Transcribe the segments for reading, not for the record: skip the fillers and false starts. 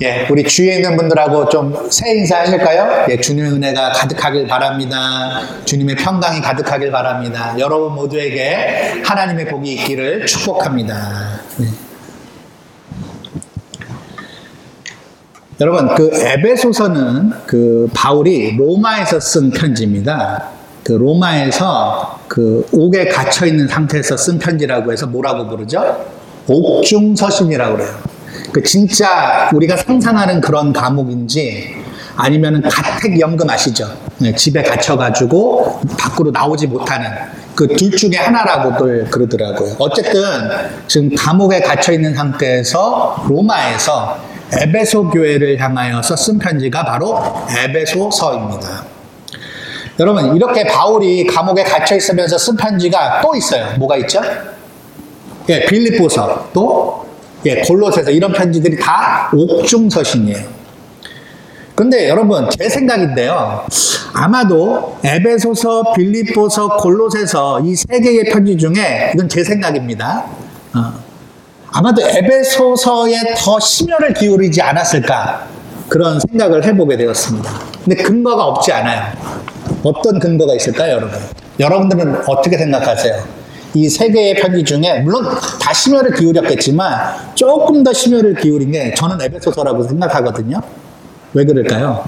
예, 우리 주위에 있는 분들하고 좀 새 인사 하실까요? 예, 주님의 은혜가 가득하길 바랍니다. 주님의 평강이 가득하길 바랍니다. 여러분 모두에게 하나님의 복이 있기를 축복합니다. 네. 여러분, 그 에베소서는 그 바울이 로마에서 쓴 편지입니다. 그 로마에서 그 옥에 갇혀 있는 상태에서 쓴 편지라고 해서 뭐라고 부르죠? 옥중서신이라고 그래요. 그 진짜 우리가 상상하는 그런 감옥인지 아니면 가택연금 아시죠? 네, 집에 갇혀가지고 밖으로 나오지 못하는 그 둘 중에 하나라고들 그러더라고요. 어쨌든 지금 감옥에 갇혀 있는 상태에서 로마에서 에베소 교회를 향하여서 쓴 편지가 바로 에베소서입니다. 여러분, 이렇게 바울이 감옥에 갇혀 있으면서 쓴 편지가 또 있어요. 뭐가 있죠? 예, 빌립보서, 또 예, 골로새서, 이런 편지들이 다 옥중서신이에요. 근데 여러분, 제 생각인데요. 아마도 에베소서, 빌립보서, 골로새서 이 세 개의 편지 중에, 이건 제 생각입니다. 아마도 에베소서에 더 심혈을 기울이지 않았을까, 그런 생각을 해보게 되었습니다. 근데 근거가 없지 않아요. 어떤 근거가 있을까요, 여러분? 여러분들은 어떻게 생각하세요? 이 세 개의 편지 중에 물론 다 심혈을 기울였겠지만 조금 더 심혈을 기울인 게 저는 에베소서라고 생각하거든요. 왜 그럴까요?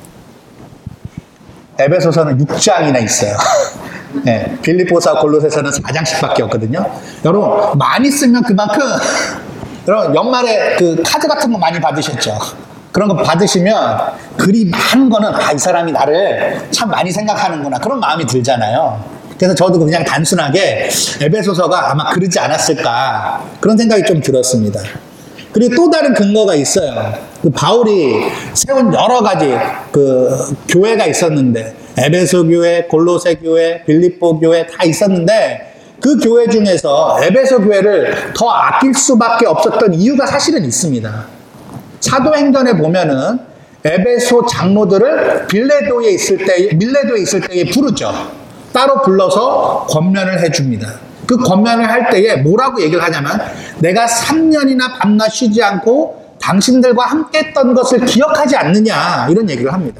에베소서는 6장이나 있어요. 네, 빌립보서, 골로새서는 4장씩밖에 없거든요. 여러분, 많이 쓰면 그만큼, 여러분, 연말에 그 카드 같은 거 많이 받으셨죠? 그런 거 받으시면 글이 많은 거는 이 사람이 나를 참 많이 생각하는구나, 그런 마음이 들잖아요. 그래서 저도 그냥 단순하게 에베소서가 아마 그러지 않았을까, 그런 생각이 좀 들었습니다. 그리고 또 다른 근거가 있어요. 그 바울이 세운 여러 가지 그 교회가 있었는데, 에베소 교회, 골로새 교회, 빌립보 교회 다 있었는데, 그 교회 중에서 에베소 교회를 더 아낄 수밖에 없었던 이유가 사실은 있습니다. 사도행전에 보면은 에베소 장로들을 밀레도에 있을 때에 부르죠. 따로 불러서 권면을 해줍니다. 그 권면을 할 때에 뭐라고 얘기를 하냐면, 내가 3년이나 밤낮 쉬지 않고 당신들과 함께 했던 것을 기억하지 않느냐, 이런 얘기를 합니다.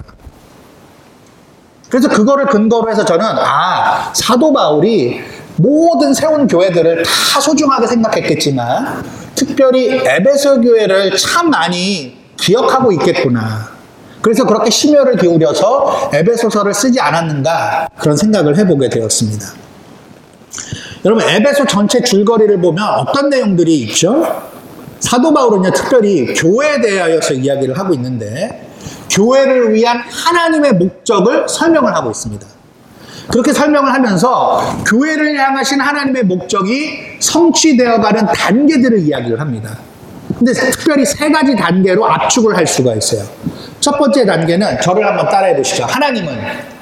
그래서 그거를 근거로 해서 저는 사도 바울이 모든 세운 교회들을 다 소중하게 생각했겠지만 특별히 에베소 교회를 참 많이 기억하고 있겠구나, 그래서 그렇게 심혈을 기울여서 에베소서를 쓰지 않았는가, 그런 생각을 해보게 되었습니다. 여러분, 에베소 전체 줄거리를 보면 어떤 내용들이 있죠? 사도 바울은요, 특별히 교회에 대하여서 이야기를 하고 있는데, 교회를 위한 하나님의 목적을 설명을 하고 있습니다. 그렇게 설명을 하면서 교회를 향하신 하나님의 목적이 성취되어가는 단계들을 이야기를 합니다. 근데 특별히 세 가지 단계로 압축을 할 수가 있어요. 첫 번째 단계는 저를 한번 따라해 보시죠. 하나님은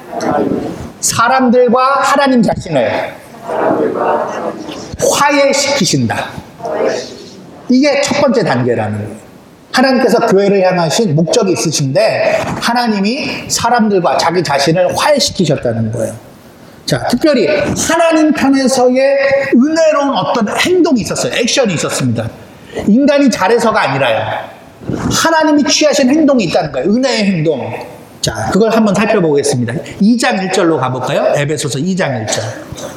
사람들과 하나님 자신을 화해시키신다. 이게 첫 번째 단계라는 거예요. 하나님께서 교회를 향하신 목적이 있으신데 하나님이 사람들과 자기 자신을 화해시키셨다는 거예요. 자, 특별히 하나님 편에서의 은혜로운 어떤 행동이 있었어요. 액션이 있었습니다. 인간이 잘해서가 아니라요. 하나님이 취하신 행동이 있다는 거예요. 은혜의 행동. 자, 그걸 한번 살펴보겠습니다. 2장 1절로 가볼까요? 에베소서 2장 1절.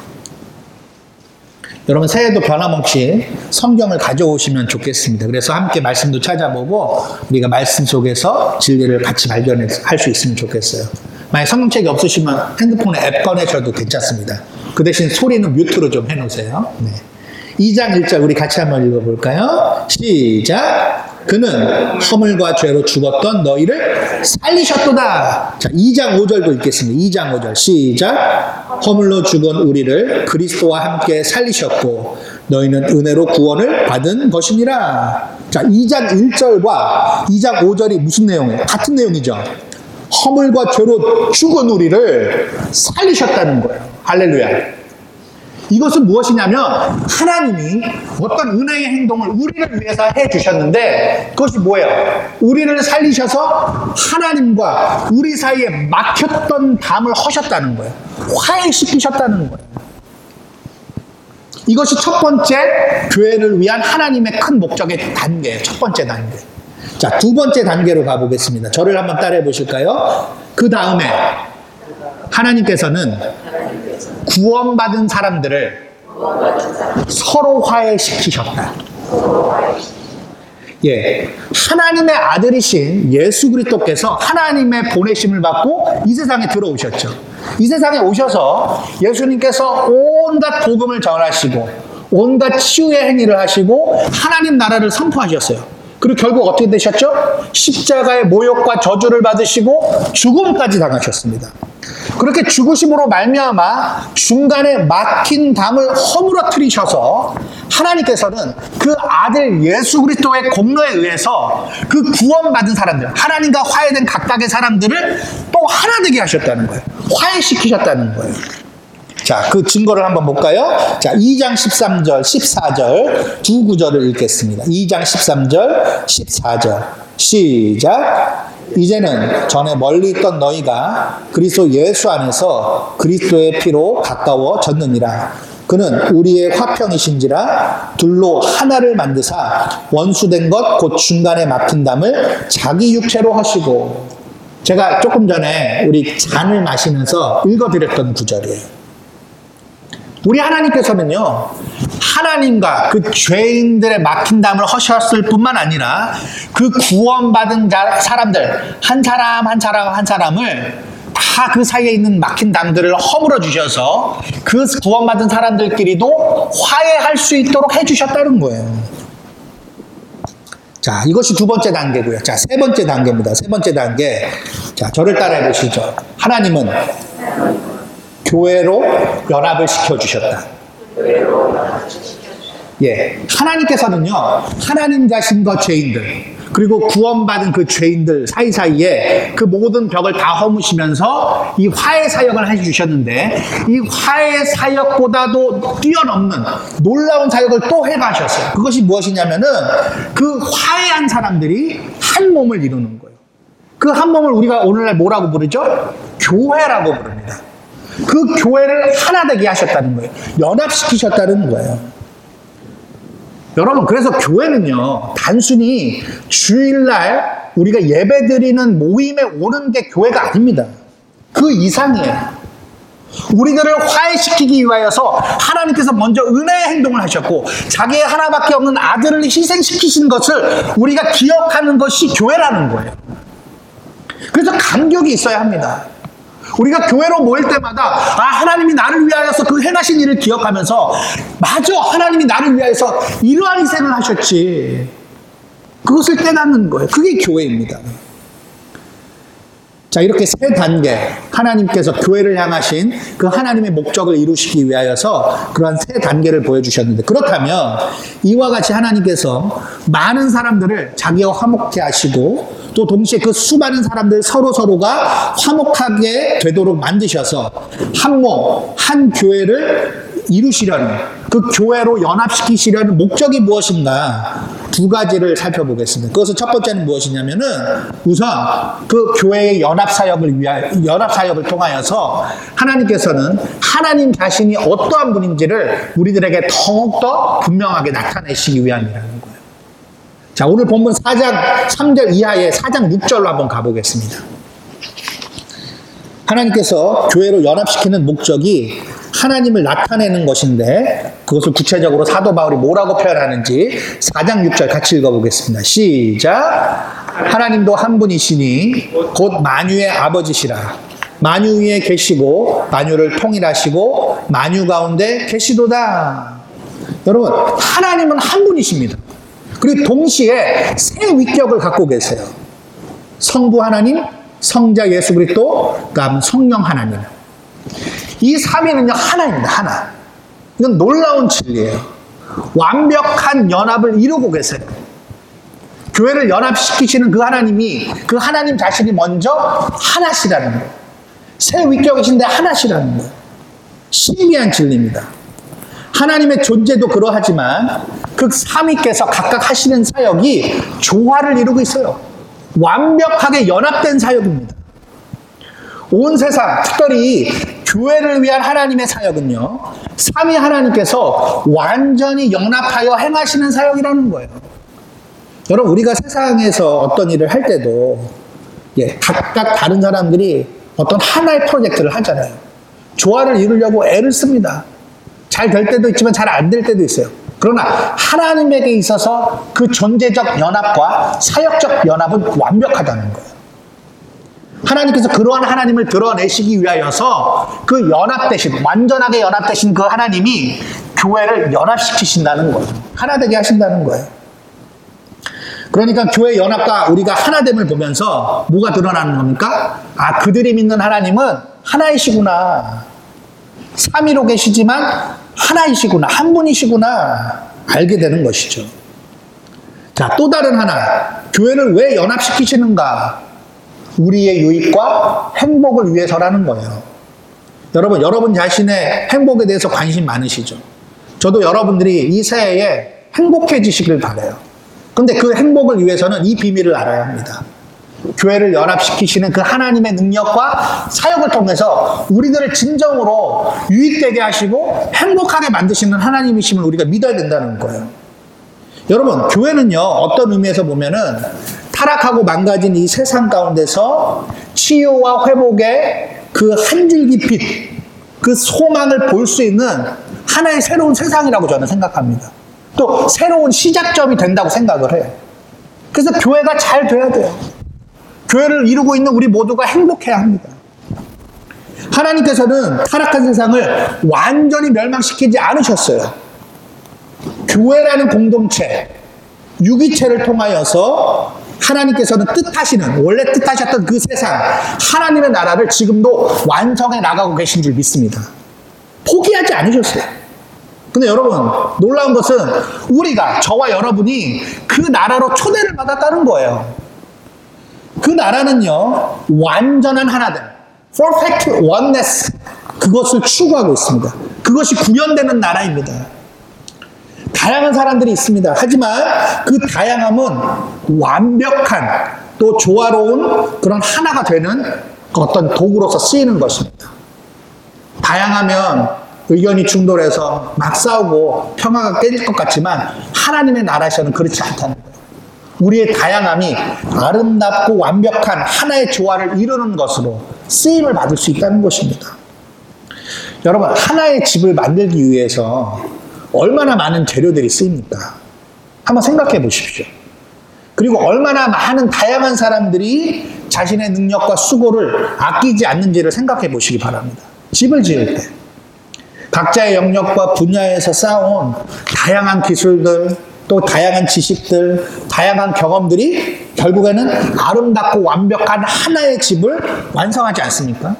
여러분, 새해도 변함없이 성경을 가져오시면 좋겠습니다. 그래서 함께 말씀도 찾아보고 우리가 말씀 속에서 진리를 같이 발견할 수 있으면 좋겠어요. 만약 성경책이 없으시면 핸드폰에 앱 꺼내셔도 괜찮습니다. 그 대신 소리는 뮤트로 좀 해놓으세요. 네. 2장 1절 우리 같이 한번 읽어볼까요? 시작! 그는 허물과 죄로 죽었던 너희를 살리셨도다. 자, 2장 5절도 읽겠습니다. 2장 5절 시작! 허물로 죽은 우리를 그리스도와 함께 살리셨고 너희는 은혜로 구원을 받은 것이니라. 자, 2장 1절과 2장 5절이 무슨 내용이에요? 같은 내용이죠. 허물과 죄로 죽은 우리를 살리셨다는 거예요. 할렐루야. 이것은 무엇이냐면 하나님이 어떤 은혜의 행동을 우리를 위해서 해주셨는데 그것이 뭐예요? 우리를 살리셔서 하나님과 우리 사이에 막혔던 담을 허셨다는 거예요. 화해시키셨다는 거예요. 이것이 첫 번째 교회를 위한 하나님의 큰 목적의 단계예요. 첫 번째 단계. 자, 두 번째 단계로 가보겠습니다. 저를 한번 따라해 보실까요? 그 다음에 하나님께서는 구원받은 사람들을 서로 화해시키셨다. 예, 하나님의 아들이신 예수 그리스도께서 하나님의 보내심을 받고 이 세상에 들어오셨죠. 이 세상에 오셔서 예수님께서 온갖 복음을 전하시고 온갖 치유의 행위를 하시고 하나님 나라를 선포하셨어요. 그리고 결국 어떻게 되셨죠? 십자가의 모욕과 저주를 받으시고 죽음까지 당하셨습니다. 그렇게 죽으심으로 말미암아 중간에 막힌 담을 허물어뜨리셔서 하나님께서는 그 아들 예수 그리스도의 공로에 의해서 그 구원받은 사람들, 하나님과 화해된 각각의 사람들을 또 하나 되게 하셨다는 거예요. 화해시키셨다는 거예요. 자, 그 증거를 한번 볼까요? 자, 2장 13절, 14절 두 구절을 읽겠습니다. 2장 13절, 14절 시작. 이제는 전에 멀리 있던 너희가 그리스도 예수 안에서 그리스도의 피로 가까워졌느니라. 그는 우리의 화평이신지라 둘로 하나를 만드사 원수된 것 곧 중간에 막힌 담을 자기 육체로 하시고. 제가 조금 전에 우리 잔을 마시면서 읽어드렸던 구절이에요. 우리 하나님께서는요, 하나님과 그 죄인들의 막힌 담을 허셨을 뿐만 아니라 그 구원받은 사람들, 한 사람 한 사람 한 사람을 다 그 사이에 있는 막힌 담들을 허물어 주셔서 그 구원받은 사람들끼리도 화해할 수 있도록 해주셨다는 거예요. 자, 이것이 두 번째 단계고요. 자, 세 번째 단계입니다. 세 번째 단계. 자, 저를 따라해 보시죠. 하나님은 교회로 연합을 시켜주셨다. 예, 하나님께서는요, 하나님 자신과 죄인들, 그리고 구원받은 그 죄인들 사이사이에 그 모든 벽을 다 허무시면서 이 화해 사역을 해주셨는데, 이 화해 사역보다도 뛰어넘는 놀라운 사역을 또 해가셨어요. 그것이 무엇이냐면은 그 화해한 사람들이 한 몸을 이루는 거예요. 그 한 몸을 우리가 오늘날 뭐라고 부르죠? 교회라고 부릅니다. 그 교회를 하나 되게 하셨다는 거예요. 연합시키셨다는 거예요. 여러분, 그래서 교회는요, 단순히 주일날 우리가 예배드리는 모임에 오는 게 교회가 아닙니다. 그 이상이에요. 우리들을 화해시키기 위하여서 하나님께서 먼저 은혜의 행동을 하셨고 자기의 하나밖에 없는 아들을 희생시키신 것을 우리가 기억하는 것이 교회라는 거예요. 그래서 감격이 있어야 합니다. 우리가 교회로 모일 때마다 하나님이 나를 위하여서 그 행하신 일을 기억하면서 맞아, 하나님이 나를 위하여서 이러한 희생을 하셨지. 그것을 깨닫는 거예요. 그게 교회입니다. 자, 이렇게 세 단계 하나님께서 교회를 향하신 그 하나님의 목적을 이루시기 위하여서 그러한 세 단계를 보여주셨는데, 그렇다면 이와 같이 하나님께서 많은 사람들을 자기와 화목케 하시고 또 동시에 그 수많은 사람들 서로가 화목하게 되도록 만드셔서 한 몸, 한 교회를 이루시려는, 그 교회로 연합시키시려는 목적이 무엇인가 두 가지를 살펴보겠습니다. 그것은 첫 번째는 무엇이냐면은 우선 그 교회의 연합사역을 통하여서 하나님께서는 하나님 자신이 어떠한 분인지를 우리들에게 더욱더 분명하게 나타내시기 위함이라는 거예요. 자, 오늘 본문 4장 3절 이하의 4장 6절로 한번 가보겠습니다. 하나님께서 교회로 연합시키는 목적이 하나님을 나타내는 것인데 그것을 구체적으로 사도 바울이 뭐라고 표현하는지 4장 6절 같이 읽어보겠습니다. 시작. 하나님도 한 분이시니 곧 만유의 아버지시라. 만유 위에 계시고 만유를 통일하시고 만유 가운데 계시도다. 여러분, 하나님은 한 분이십니다. 그리고 동시에 세 위격을 갖고 계세요. 성부 하나님, 성자 예수 그리스도, 그다음 성령 하나님. 이 삼위는요 하나입니다. 하나. 이건 놀라운 진리예요. 완벽한 연합을 이루고 계세요. 교회를 연합시키시는 그 하나님이, 그 하나님 자신이 먼저 하나시라는 거예요. 세 위격이신데 하나시라는 거예요. 신비한 진리입니다. 하나님의 존재도 그러하지만 그 삼위께서 각각 하시는 사역이 조화를 이루고 있어요. 완벽하게 연합된 사역입니다. 온 세상, 특별히 교회를 위한 하나님의 사역은요, 삼위 하나님께서 완전히 연합하여 행하시는 사역이라는 거예요. 여러분, 우리가 세상에서 어떤 일을 할 때도 각각 다른 사람들이 어떤 하나의 프로젝트를 하잖아요. 조화를 이루려고 애를 씁니다. 잘 될 때도 있지만 잘 안 될 때도 있어요. 그러나 하나님에게 있어서 그 존재적 연합과 사역적 연합은 완벽하다는 거예요. 하나님께서 그러한 하나님을 드러내시기 위하여서 그 연합되신, 완전하게 연합되신 그 하나님이 교회를 연합시키신다는 거예요. 하나 되게 하신다는 거예요. 그러니까 교회 연합과 우리가 하나됨을 보면서 뭐가 드러나는 겁니까? 아, 그들이 믿는 하나님은 하나이시구나. 삼위로 계시지만 하나이시구나. 한 분이시구나. 알게 되는 것이죠. 자, 또 다른 하나. 교회를 왜 연합시키시는가? 우리의 유익과 행복을 위해서라는 거예요. 여러분 자신의 행복에 대해서 관심 많으시죠? 저도 여러분들이 이 새해에 행복해지시길 바라요. 근데 그 행복을 위해서는 이 비밀을 알아야 합니다. 교회를 연합시키시는 그 하나님의 능력과 사역을 통해서 우리들을 진정으로 유익되게 하시고 행복하게 만드시는 하나님이심을 우리가 믿어야 된다는 거예요. 여러분, 교회는요, 어떤 의미에서 보면은 타락하고 망가진 이 세상 가운데서 치유와 회복의 그 한 줄기 빛, 그 소망을 볼 수 있는 하나의 새로운 세상이라고 저는 생각합니다. 또 새로운 시작점이 된다고 생각을 해요. 그래서 교회가 잘 돼야 돼요. 교회를 이루고 있는 우리 모두가 행복해야 합니다. 하나님께서는 타락한 세상을 완전히 멸망시키지 않으셨어요. 교회라는 공동체, 유기체를 통하여서 하나님께서는 원래 뜻하셨던 그 세상, 하나님의 나라를 지금도 완성해 나가고 계신 줄 믿습니다. 포기하지 않으셨어요. 근데 여러분, 놀라운 것은 우리가, 저와 여러분이 그 나라로 초대를 받았다는 거예요. 그 나라는요, 완전한 하나됨, perfect oneness, 그것을 추구하고 있습니다. 그것이 구현되는 나라입니다. 다양한 사람들이 있습니다. 하지만 그 다양함은 완벽한, 또 조화로운 그런 하나가 되는 어떤 도구로서 쓰이는 것입니다. 다양하면 의견이 충돌해서 막 싸우고 평화가 깨질 것 같지만 하나님의 나라에서는 그렇지 않다는 거예요. 우리의 다양함이 아름답고 완벽한 하나의 조화를 이루는 것으로 쓰임을 받을 수 있다는 것입니다. 여러분, 하나의 집을 만들기 위해서 얼마나 많은 재료들이 쓰입니까? 한번 생각해 보십시오. 그리고 얼마나 많은 다양한 사람들이 자신의 능력과 수고를 아끼지 않는지를 생각해 보시기 바랍니다. 집을 지을 때 각자의 영역과 분야에서 쌓아온 다양한 기술들, 또 다양한 지식들, 다양한 경험들이 결국에는 아름답고 완벽한 하나의 집을 완성하지 않습니까?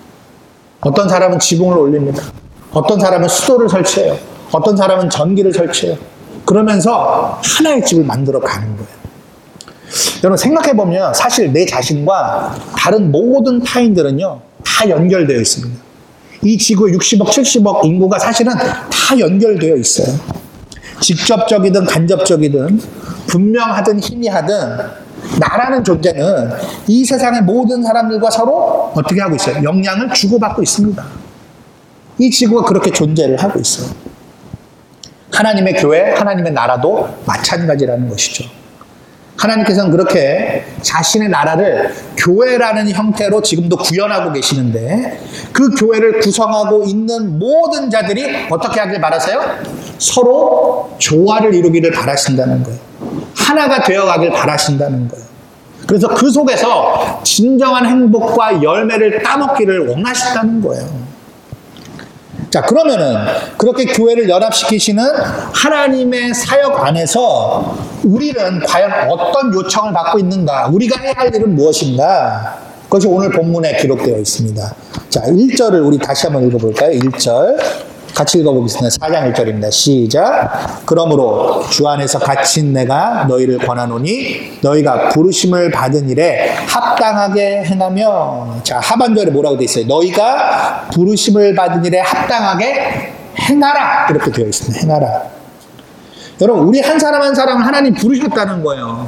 어떤 사람은 지붕을 올립니다. 어떤 사람은 수도를 설치해요. 어떤 사람은 전기를 설치해요. 그러면서 하나의 집을 만들어 가는 거예요. 여러분, 생각해보면 사실 내 자신과 다른 모든 타인들은요, 다 연결되어 있습니다. 이 지구 60억, 70억 인구가 사실은 다 연결되어 있어요. 직접적이든 간접적이든 분명하든 희미하든 나라는 존재는 이 세상의 모든 사람들과 서로 어떻게 하고 있어요? 영향을 주고받고 있습니다. 이 지구가 그렇게 존재를 하고 있어요. 하나님의 교회, 하나님의 나라도 마찬가지라는 것이죠. 하나님께서는 그렇게 자신의 나라를 교회라는 형태로 지금도 구현하고 계시는데 그 교회를 구성하고 있는 모든 자들이 어떻게 하길 바라세요? 서로 조화를 이루기를 바라신다는 거예요. 하나가 되어가길 바라신다는 거예요. 그래서 그 속에서 진정한 행복과 열매를 따먹기를 원하신다는 거예요. 자, 그러면은 그렇게 교회를 연합시키시는 하나님의 사역 안에서 우리는 과연 어떤 요청을 받고 있는가? 우리가 해야 할 일은 무엇인가? 그것이 오늘 본문에 기록되어 있습니다. 자, 1절을 우리 다시 한번 읽어볼까요? 1절 같이 읽어보겠습니다. 4장 1절입니다. 시작. 그러므로 주 안에서 갇힌 내가 너희를 권하노니 너희가 부르심을 받은 일에 합당하게 행하며, 자, 하반절에 뭐라고 되어 있어요? 너희가 부르심을 받은 일에 합당하게 행하라, 이렇게 되어 있습니다. 행하라. 여러분, 우리 한 사람 한 사람을 하나님 부르셨다는 거예요.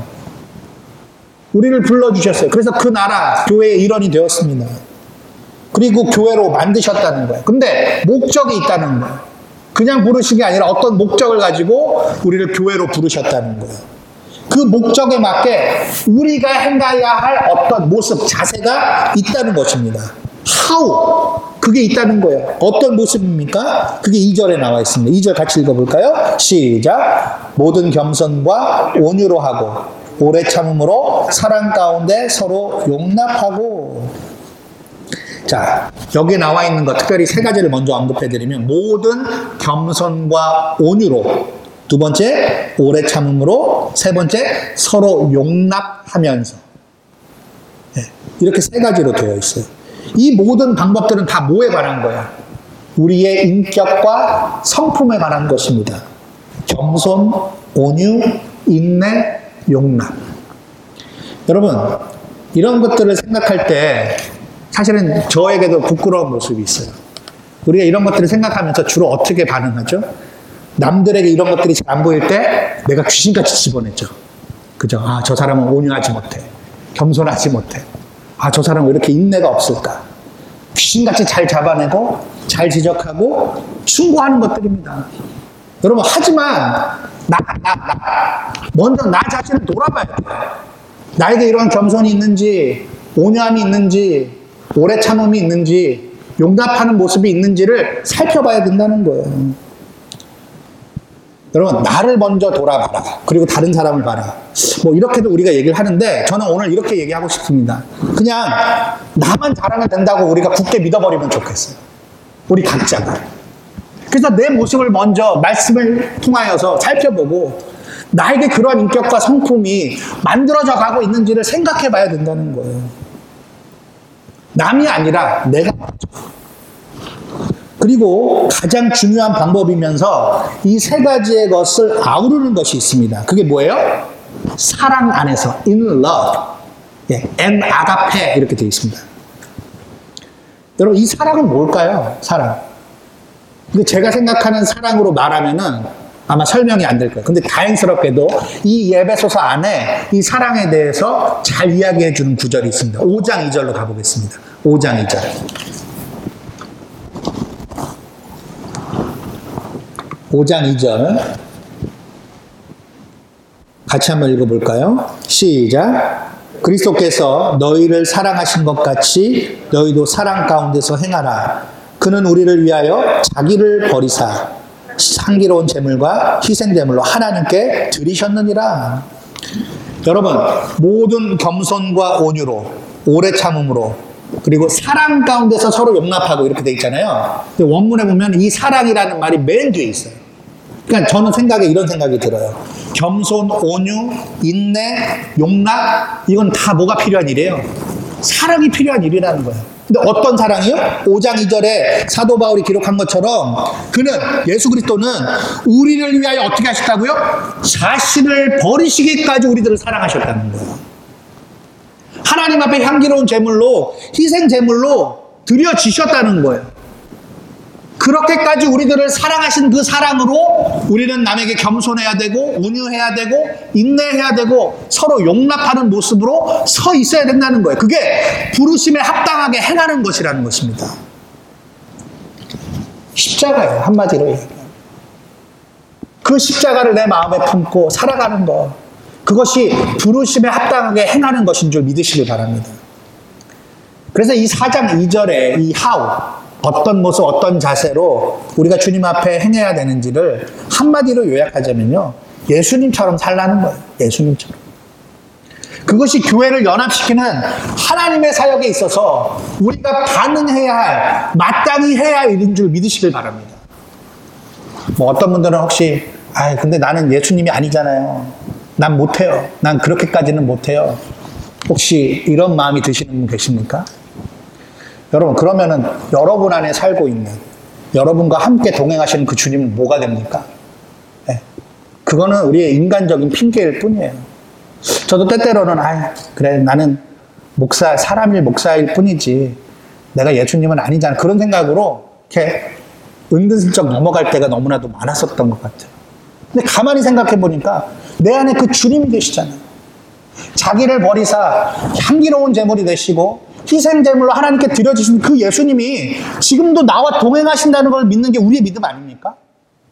우리를 불러주셨어요. 그래서 그 나라, 교회의 일원이 되었습니다. 그리고 교회로 만드셨다는 거예요. 근데 목적이 있다는 거예요. 그냥 부르신 게 아니라 어떤 목적을 가지고 우리를 교회로 부르셨다는 거예요. 그 목적에 맞게 우리가 행해야 할 어떤 모습, 자세가 있다는 것입니다. How? 그게 있다는 거예요. 어떤 모습입니까? 그게 2절에 나와 있습니다. 2절 같이 읽어볼까요? 시작. 모든 겸손과 온유로 하고 오래 참음으로 사랑 가운데 서로 용납하고. 자, 여기에 나와 있는 것 특별히 세 가지를 먼저 언급해드리면 모든 겸손과 온유로, 두 번째 오래 참음으로, 세 번째 서로 용납하면서. 네, 이렇게 세 가지로 되어 있어요. 이 모든 방법들은 다 뭐에 관한 거야? 우리의 인격과 성품에 관한 것입니다. 겸손, 온유, 인내, 용납. 여러분, 이런 것들을 생각할 때 사실은 저에게도 부끄러운 모습이 있어요. 우리가 이런 것들을 생각하면서 주로 어떻게 반응하죠? 남들에게 이런 것들이 잘 안 보일 때 내가 귀신같이 집어냈죠. 그죠? 아, 저 사람은 온유하지 못해. 겸손하지 못해. 아, 저 사람은 왜 이렇게 인내가 없을까? 귀신같이 잘 잡아내고 잘 지적하고 충고하는 것들입니다. 여러분, 하지만 먼저 나 자신을 돌아봐야 돼요. 나에게 이런 겸손이 있는지, 온유함이 있는지, 오래 참음이 있는지, 용납하는 모습이 있는지를 살펴봐야 된다는 거예요. 여러분, 나를 먼저 돌아봐라. 그리고 다른 사람을 봐라. 뭐 이렇게도 우리가 얘기를 하는데 저는 오늘 이렇게 얘기하고 싶습니다. 그냥 나만 잘하면 된다고 우리가 굳게 믿어버리면 좋겠어요. 우리 각자가. 그래서 내 모습을 먼저 말씀을 통하여서 살펴보고 나에게 그러한 인격과 성품이 만들어져 가고 있는지를 생각해 봐야 된다는 거예요. 남이 아니라 내가 먼저. 그리고 가장 중요한 방법이면서 이 세 가지의 것을 아우르는 것이 있습니다. 그게 뭐예요? 사랑 안에서, in love. 예, en agape 이렇게 되어 있습니다. 여러분, 이 사랑은 뭘까요? 사랑. 근데 제가 생각하는 사랑으로 말하면은 아마 설명이 안 될 거예요. 근데 다행스럽게도 이 에베소서 안에 이 사랑에 대해서 잘 이야기해 주는 구절이 있습니다. 5장 2절로 가보겠습니다. 5장 2절. 5장 2절 같이 한번 읽어볼까요? 시작. 그리스도께서 너희를 사랑하신 것 같이 너희도 사랑 가운데서 행하라. 그는 우리를 위하여 자기를 버리사 향기로운 제물과 희생 제물로 하나님께 드리셨느니라. 여러분, 모든 겸손과 온유로, 오래 참음으로, 그리고 사랑 가운데서 서로 용납하고 이렇게 돼 있잖아요. 근데 원문에 보면 이 사랑이라는 말이 맨 뒤에 있어요. 그러니까 저는 이런 생각이 들어요. 겸손, 온유, 인내, 용납, 이건 다 뭐가 필요한 일이에요? 사랑이 필요한 일이라는 거예요. 근데 어떤 사랑이요? 5장 2절에 사도 바울이 기록한 것처럼 그는, 예수 그리스도는 우리를 위하여 어떻게 하셨다고요? 자신을 버리시기까지 우리들을 사랑하셨다는 거예요. 하나님 앞에 향기로운 제물로, 희생 제물로 드려지셨다는 거예요. 그렇게까지 우리들을 사랑하신 그 사랑으로 우리는 남에게 겸손해야 되고, 온유해야 되고, 인내해야 되고, 서로 용납하는 모습으로 서 있어야 된다는 거예요. 그게 부르심에 합당하게 행하는 것이라는 것입니다. 십자가예요, 한마디로 얘기하면. 그 십자가를 내 마음에 품고 살아가는 것, 그것이 부르심에 합당하게 행하는 것인 줄 믿으시길 바랍니다. 그래서 이 4장 2절에 이 how, 어떤 모습, 어떤 자세로 우리가 주님 앞에 행해야 되는지를 한마디로 요약하자면요, 예수님처럼 살라는 거예요. 예수님처럼. 그것이 교회를 연합시키는 하나님의 사역에 있어서 우리가 반응해야 할, 마땅히 해야 할 일인 줄 믿으시길 바랍니다. 뭐 어떤 분들은 혹시 근데 나는 예수님이 아니잖아요. 난 못해요. 난 그렇게까지는 못해요. 혹시 이런 마음이 드시는 분 계십니까? 여러분, 그러면은 여러분 안에 살고 있는, 여러분과 함께 동행하시는 그 주님은 뭐가 됩니까? 네. 그거는 우리의 인간적인 핑계일 뿐이에요. 저도 때때로는 그래, 나는 사람일 목사일 뿐이지 내가 예수님은 아니잖아, 그런 생각으로 이렇게 은근슬쩍 넘어갈 때가 너무나도 많았었던 것 같아요. 근데 가만히 생각해 보니까 내 안에 그 주님이 계시잖아요. 자기를 버리사 향기로운 제물이 되시고 희생 제물로 하나님께 드려주신 그 예수님이 지금도 나와 동행하신다는 걸 믿는 게 우리의 믿음 아닙니까?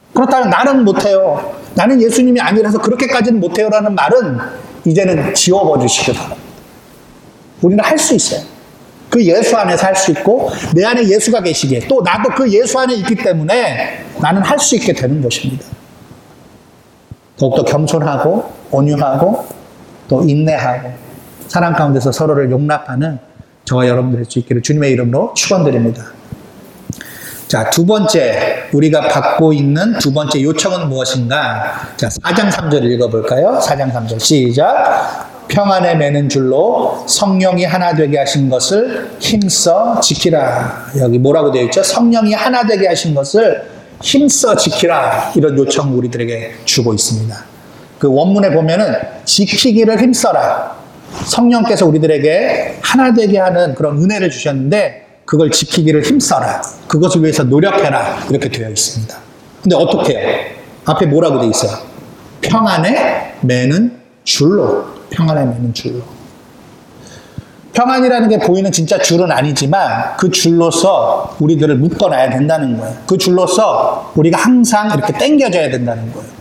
그렇다면 나는 못해요. 나는 예수님이 아니라서 그렇게까지는 못해요라는 말은 이제는 지워버리시기 바랍니다. 우리는 할 수 있어요. 그 예수 안에서 할 수 있고 내 안에 예수가 계시기에 또 나도 그 예수 안에 있기 때문에 나는 할 수 있게 되는 것입니다. 더욱더 겸손하고 온유하고 또 인내하고 사랑 가운데서 서로를 용납하는 저와 여러분들 될 수 있기를 주님의 이름으로 축원드립니다. 자, 두 번째 우리가 받고 있는 두 번째 요청은 무엇인가? 자, 4장 3절 읽어볼까요? 4장 3절 시작. 평안에 매는 줄로 성령이 하나 되게 하신 것을 힘써 지키라. 여기 뭐라고 되어 있죠? 성령이 하나 되게 하신 것을 힘써 지키라. 이런 요청을 우리들에게 주고 있습니다. 그 원문에 보면은 지키기를 힘써라. 성령께서 우리들에게 하나 되게 하는 그런 은혜를 주셨는데 그걸 지키기를 힘써라. 그것을 위해서 노력해라. 이렇게 되어 있습니다. 근데 어떻게 해요? 앞에 뭐라고 되어 있어요? 평안에 매는 줄로. 평안에 매는 줄로. 평안이라는 게 보이는 진짜 줄은 아니지만 그 줄로서 우리들을 묶어놔야 된다는 거예요. 그 줄로서 우리가 항상 이렇게 당겨져야 된다는 거예요.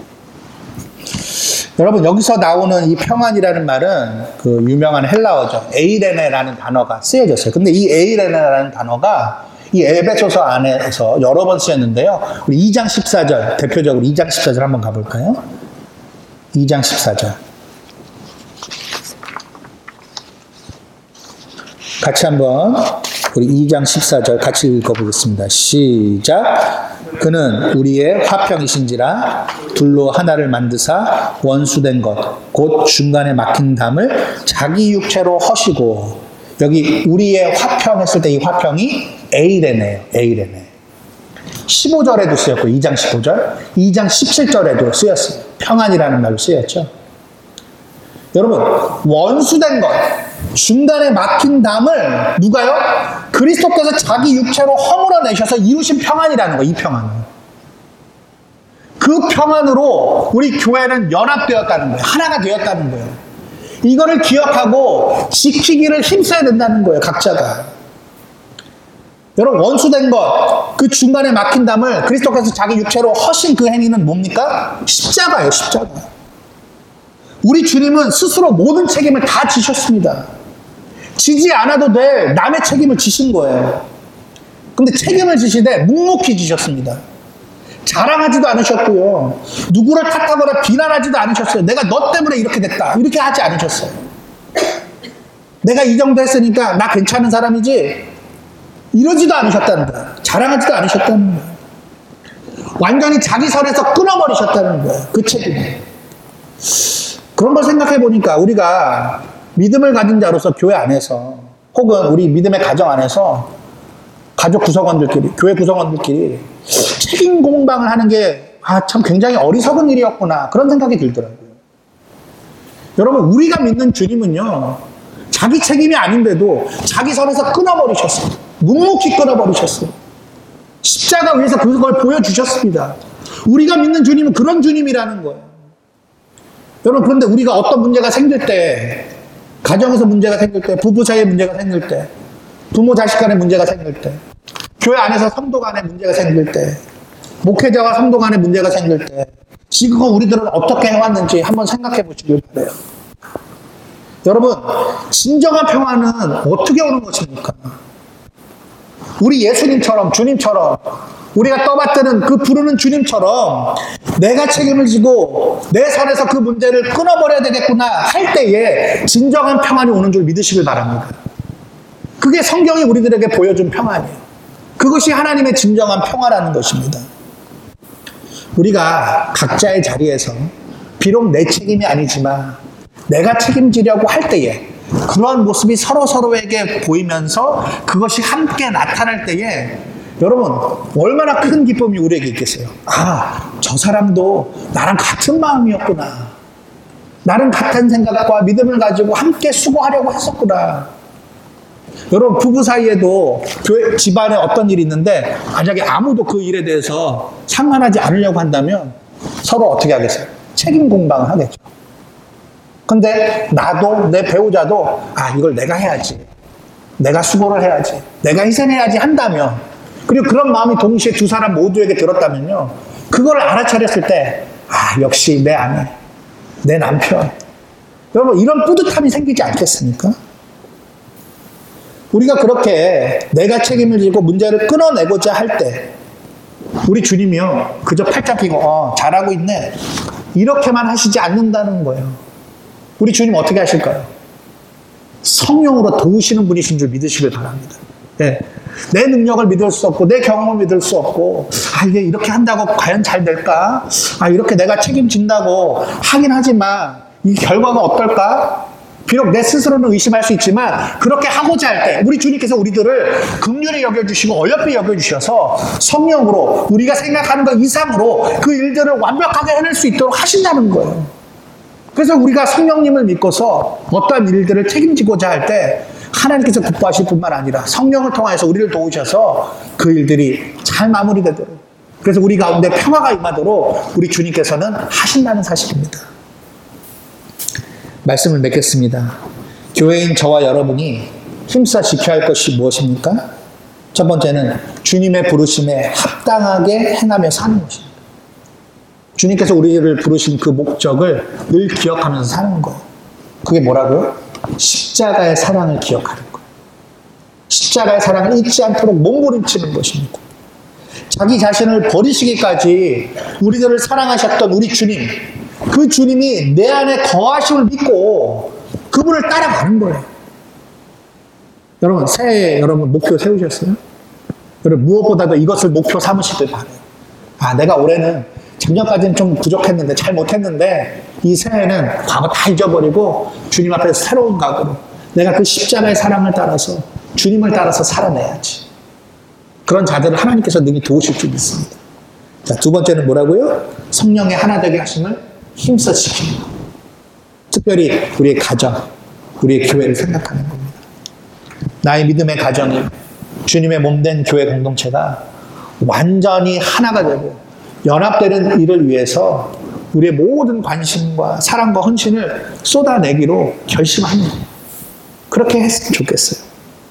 여러분 여기서 나오는 이 평안이라는 말은 그 유명한 헬라어죠. 에이레네라는 단어가 쓰여졌어요. 근데 이 에이레네라는 단어가 이 에베소서 안에서 여러 번 쓰였는데요. 우리 2장 14절 대표적으로 2장 14절 한번 가볼까요? 2장 14절 같이 한번 우리 2장 14절 같이 읽어보겠습니다. 시작. 그는 우리의 화평이신지라 둘로 하나를 만드사 원수된 것 곧 중간에 막힌 담을 자기 육체로 허시고 여기 우리의 화평 했을 때 이 화평이 에이레네예요. 에이레네. 15절에도 쓰였고 2장 15절 2장 17절에도 쓰였어요. 평안이라는 말로 쓰였죠. 여러분 원수된 것 중간에 막힌 담을 누가요? 그리스도께서 자기 육체로 허물어내셔서 이루신 평안이라는 거예요. 이 평안은. 그 평안으로 우리 교회는 연합되었다는 거예요. 하나가 되었다는 거예요. 이거를 기억하고 지키기를 힘써야 된다는 거예요. 각자가. 여러분 원수된 것, 그 중간에 막힌 담을 그리스도께서 자기 육체로 허신 그 행위는 뭡니까? 십자가예요. 십자가. 우리 주님은 스스로 모든 책임을 다 지셨습니다. 지지 않아도 될 남의 책임을 지신 거예요. 근데 책임을 지시되 묵묵히 지셨습니다. 자랑하지도 않으셨고요. 누구를 탓하거나 비난하지도 않으셨어요. 내가 너 때문에 이렇게 됐다. 이렇게 하지 않으셨어요. 내가 이 정도 했으니까 나 괜찮은 사람이지. 이러지도 않으셨다는 거예요. 자랑하지도 않으셨다는 거예요. 완전히 자기 선에서 끊어버리셨다는 거예요. 그 책임을. 그런 걸 생각해 보니까 우리가 믿음을 가진 자로서 교회 안에서 혹은 우리 믿음의 가정 안에서 가족 구성원들끼리, 교회 구성원들끼리 책임 공방을 하는 게 참 굉장히 어리석은 일이었구나 그런 생각이 들더라고요. 여러분 우리가 믿는 주님은요 자기 책임이 아닌데도 자기 선에서 끊어버리셨어요. 묵묵히 끊어버리셨어요. 십자가 위에서 그걸 보여주셨습니다. 우리가 믿는 주님은 그런 주님이라는 거예요. 여러분 그런데 우리가 어떤 문제가 생길 때 가정에서 문제가 생길 때 부부 사이에 문제가 생길 때 부모 자식 간에 문제가 생길 때 교회 안에서 성도 간에 문제가 생길 때 목회자와 성도 간에 문제가 생길 때 지금 우리들은 어떻게 해왔는지 한번 생각해 보시길 바라요. 여러분 진정한 평화는 어떻게 오는 것입니까? 우리 예수님처럼 주님처럼 우리가 떠받드는 그 부르는 주님처럼 내가 책임을 지고 내 선에서 그 문제를 끊어버려야 되겠구나 할 때에 진정한 평안이 오는 줄 믿으시길 바랍니다. 그게 성경이 우리들에게 보여준 평안이에요. 그것이 하나님의 진정한 평화라는 것입니다. 우리가 각자의 자리에서 비록 내 책임이 아니지만 내가 책임지려고 할 때에 그런 모습이 서로에게 보이면서 그것이 함께 나타날 때에 여러분 얼마나 큰 기쁨이 우리에게 있겠어요. 저 사람도 나랑 같은 마음이었구나. 나랑 같은 생각과 믿음을 가지고 함께 수고하려고 했었구나. 여러분 부부 사이에도 교회 집안에 어떤 일이 있는데 만약에 아무도 그 일에 대해서 상관하지 않으려고 한다면 서로 어떻게 하겠어요? 책임 공방을 하겠죠. 근데 나도 내 배우자도 이걸 내가 해야지. 내가 수고를 해야지. 내가 희생해야지 한다면 그리고 그런 마음이 동시에 두 사람 모두에게 들었다면요. 그걸 알아차렸을 때, 아, 역시 내 아내, 내 남편. 여러분, 이런 뿌듯함이 생기지 않겠습니까? 우리가 그렇게 내가 책임을 지고 문제를 끊어내고자 할 때, 우리 주님이요, 그저 팔짱 끼고, 잘하고 있네. 이렇게만 하시지 않는다는 거예요. 우리 주님 어떻게 하실까요? 성령으로 도우시는 분이신 줄 믿으시길 바랍니다. 네. 내 능력을 믿을 수 없고, 내 경험을 믿을 수 없고, 아, 이게 이렇게 한다고 과연 잘 될까? 아, 이렇게 내가 책임진다고 하긴 하지만, 이 결과가 어떨까? 비록 내 스스로는 의심할 수 있지만 그렇게 하고자 할 때 우리 주님께서 우리들을 긍휼히 여겨주시고 어여삐 여겨주셔서 성령으로 우리가 생각하는 것 이상으로 그 일들을 완벽하게 해낼 수 있도록 하신다는 거예요. 그래서 우리가 성령님을 믿고서 어떠한 일들을 책임지고자 할 때 하나님께서 기뻐하실 뿐만 아니라 성령을 통해서 우리를 도우셔서 그 일들이 잘 마무리되도록, 그래서 우리 가운데 평화가 임하도록 우리 주님께서는 하신다는 사실입니다. 말씀을 맺겠습니다. 교회인 저와 여러분이 힘써 지켜야 할 것이 무엇입니까? 첫 번째는 주님의 부르심에 합당하게 행하며 사는 것입니다. 주님께서 우리를 부르신 그 목적을 늘 기억하면서 사는 거예요. 그게 뭐라고요? 십자가의 사랑을 기억하는 거예요. 십자가의 사랑을 잊지 않도록 몸부림치는 것입니다. 자기 자신을 버리시기까지 우리들을 사랑하셨던 우리 주님, 그 주님이 내 안에 거하심을 믿고 그분을 따라가는 거예요. 여러분, 새해 여러분 목표 세우셨어요? 여러분, 무엇보다도 이것을 목표 삼으시길 바라요. 아, 내가 올해는 작년까지는 좀 부족했는데, 잘 못했는데, 이 새해는 과거 다 잊어버리고 주님 앞에서 새로운 각오로 내가 그 십자가의 사랑을 따라서 주님을 따라서 살아내야지. 그런 자들을 하나님께서 능히 도우실 줄 믿습니다. 자, 두 번째는 뭐라고요? 성령의 하나 되게 하심을 힘써 지키는 것. 특별히 우리의 가정, 우리의 교회를 생각하는 겁니다. 나의 믿음의 가정이 주님의 몸된 교회 공동체가 완전히 하나가 되고 연합되는 일을 위해서 우리의 모든 관심과 사랑과 헌신을 쏟아내기로 결심합니다. 그렇게 했으면 좋겠어요.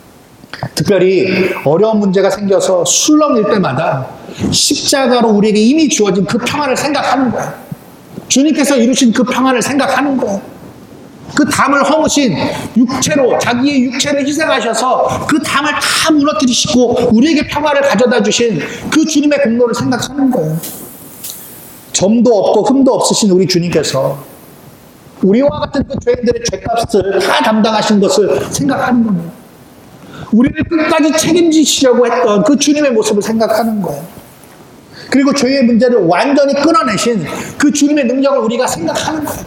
특별히 어려운 문제가 생겨서 술렁일 때마다 십자가로 우리에게 이미 주어진 그 평화를 생각하는 거예요. 주님께서 이루신 그 평화를 생각하는 거예요. 그 담을 허무신 육체로, 자기의 육체를 희생하셔서 그 담을 다 무너뜨리시고 우리에게 평화를 가져다 주신 그 주님의 공로를 생각하는 거예요. 점도 없고 흠도 없으신 우리 주님께서 우리와 같은 그 죄인들의 죄값을 다 담당하신 것을 생각하는 겁니다. 우리를 끝까지 책임지시려고 했던 그 주님의 모습을 생각하는 거예요. 그리고 죄의 문제를 완전히 끊어내신 그 주님의 능력을 우리가 생각하는 거예요.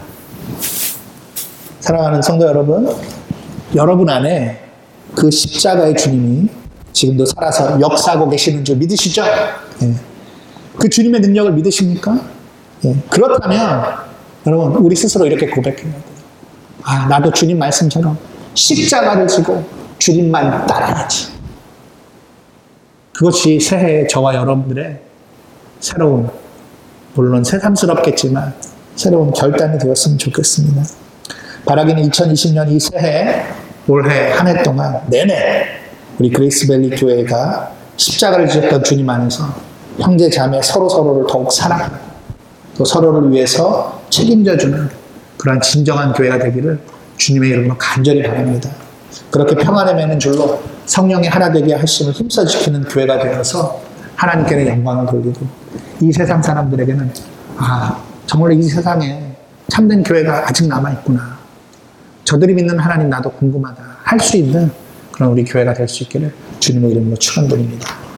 사랑하는 성도 여러분, 여러분 안에 그 십자가의 주님이 지금도 살아서 역사하고 계시는 줄 믿으시죠? 예. 그 주님의 능력을 믿으십니까? 예. 그렇다면 여러분, 우리 스스로 이렇게 고백해야 돼요. 아, 나도 주님 말씀처럼 십자가를 지고 주님만 따라야지. 그것이 새해 저와 여러분들의 새로운, 물론 새삼스럽겠지만 새로운 결단이 되었으면 좋겠습니다. 바라기는 2020년 이 새해, 올해 한 해 동안 내내 우리 그레이스밸리 교회가 십자가를 지셨던 주님 안에서 형제 자매 서로서로를 더욱 사랑하고 또 서로를 위해서 책임져주는 그러한 진정한 교회가 되기를 주님의 이름으로 간절히 바랍니다. 그렇게 평안에 매는 줄로 성령의 하나 되게 하심을 힘써 지키는 교회가 되어서 하나님께는 영광을 돌리고 이 세상 사람들에게는 아, 정말 이 세상에 참된 교회가 아직 남아있구나. 저들이 믿는 하나님 나도 궁금하다. 할 수 있는 그런 우리 교회가 될 수 있기를 주님의 이름으로 축원드립니다.